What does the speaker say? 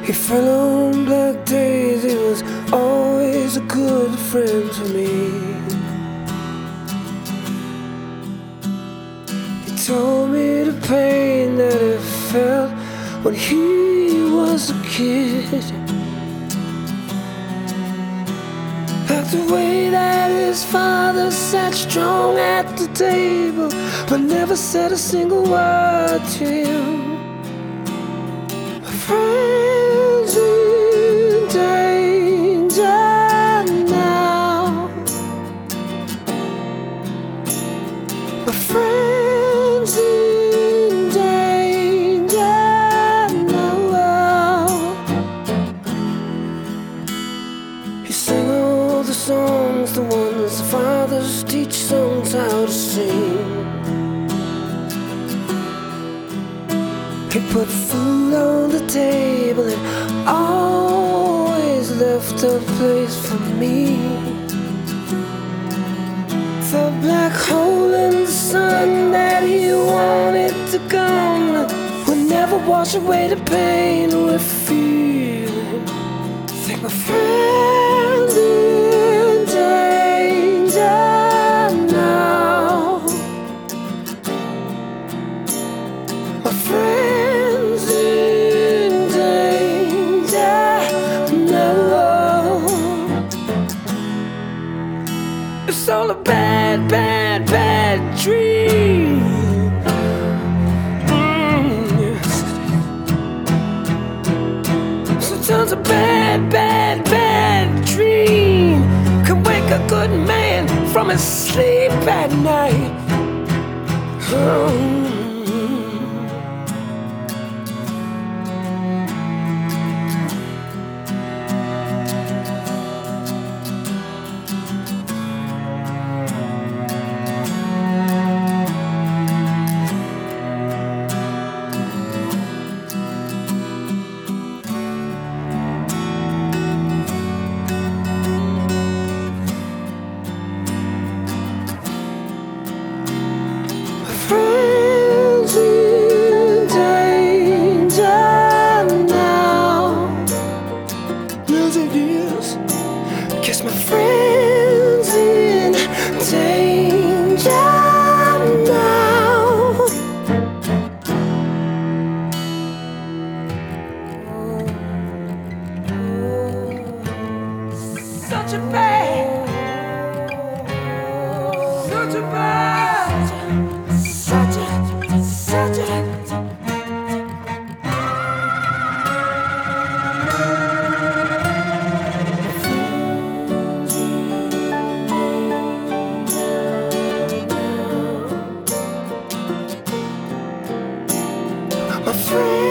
He fell on black days, he was always a good friend to me. He told me the pain that he felt when he was a kid, like the way that his father sat strong at the table but never said a single word to him. Friends in danger now. My friends in danger now. He sang all the songs, the ones fathers teach sons how to sing. He put food on the table and always left a place for me. The black hole in the sun that he wanted to come would never wash away the pain we're feeling. Think my friends in danger now. My friends. It's all a bad, bad, bad dream. Yes. Sometimes a bad, bad, bad dream can wake a good man from his sleep at night. Friends in danger now. Millions of years, guess my friends in danger now. Such a bad, such a bad. Such a my friend.